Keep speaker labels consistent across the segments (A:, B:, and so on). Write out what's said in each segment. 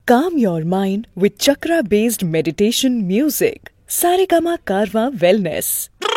A: Calm your mind with chakra-based meditation music. Saregama Karwa Wellness.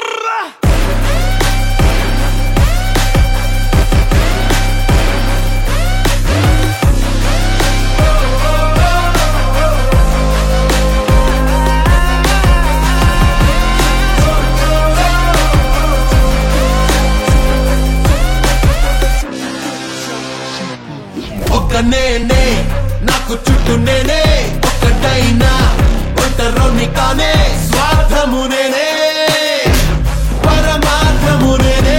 B: నేనే నాకు చుట్టూ నేనే ఒక్కటైనా ఒంటరిని కానే స్వార్థము నేనే పరమాత్మము నేనే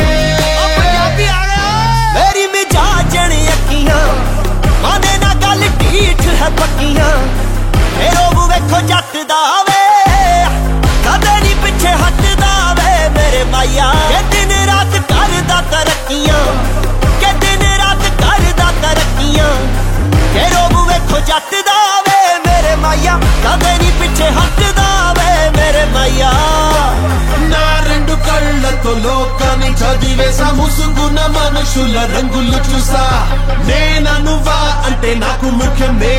C: मेरी मिजाज अखियां माने ना गल ढीठ है पक्कियां रोब वेखो जट दा वे कदे नहीं पिछे हटदा वे मेरे माया के दिन रात करदा तरक्कियां के दिन रात करदा तरक्कियां के रोब वेखो जट दा वे मेरे माया कदे नहीं पिछे हटदा वे मेरे माया
B: నా రెండు కళ్ళతో లోకాన్ని చదివేసా ముసుగున మనుషుల రంగులు చూసా నేననువా అంటే నాకు ముఖ్యం